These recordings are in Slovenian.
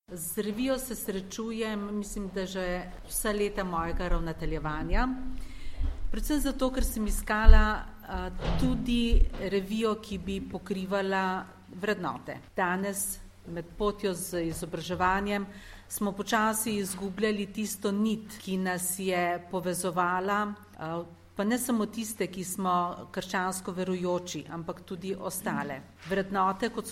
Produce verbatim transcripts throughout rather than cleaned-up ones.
Z revijo se srečujem, mislim, da že vsa leta mojega ravnateljevanja. Predvsem zato, ker sem iskala a, tudi revijo, ki bi pokrivala vrednote. Danes med potjo z izobraževanjem smo počasi izgubljali tisto nit, ki nas je povezovala, a, pa ne samo tiste, ki smo krščansko verujoči, ampak tudi ostale. Vrednote, kot so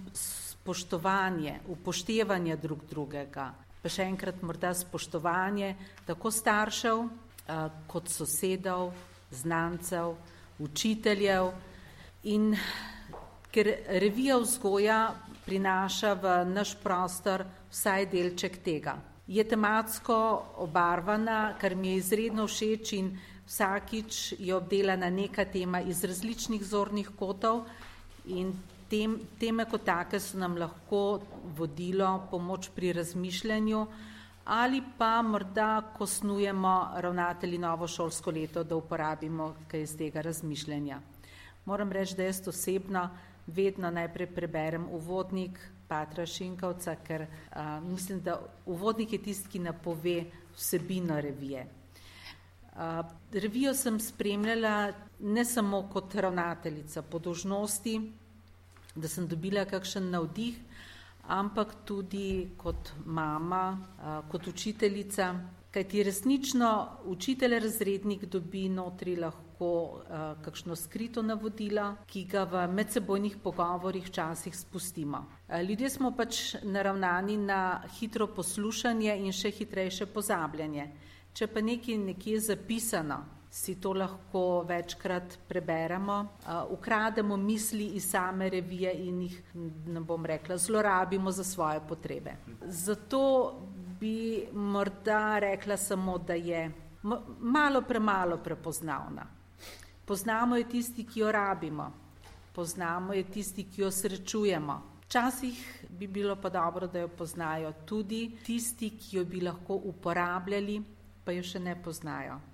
spoštovanje, upoštevanje drug drugega, pa še enkrat morda spoštovanje tako staršev, kot sosedov, znancev, učiteljev. In ker revija vzgoja prinaša v naš prostor vsaj delček tega. Je tematsko obarvana, kar mi je izredno všeč, in vsakič je obdelana neka tema iz različnih zornih kotov, in tem, teme kot take so nam lahko vodilo, pomoč pri razmišljanju, ali pa morda, ko snujemo ravnatelji novo šolsko leto, da uporabimo kaj iz tega razmišljanja. Moram reči, da jaz osebno vedno najprej preberem uvodnik patra Šinkovca, ker a, mislim, da uvodnik je tisti, ki napove vsebino revije. A, revijo sem spremljala ne samo kot ravnateljica po dolžnosti, da sem dobila kakšen navdih, ampak tudi kot mama, kot učiteljica, kajti resnično učitelj razrednik dobi notri lahko kakšno skrito navodilo, ki ga v medsebojnih pogovorih včasih spustimo. Ljudje smo pač naravnani na hitro poslušanje in še hitrejše pozabljanje. Če pa nekaj nekje zapisano, si to lahko večkrat preberemo, ukrademo misli iz same revije in jih, ne bom rekla, zlorabimo za svoje potrebe. Zato bi morda rekla samo, da je malo premalo prepoznavna. Poznamo jo tisti, ki jo rabimo, poznamo jo tisti, ki jo srečujemo. Včasih bi bilo pa dobro, da jo poznajo tudi tisti, ki jo bi lahko uporabljali, pa jo še ne poznajo.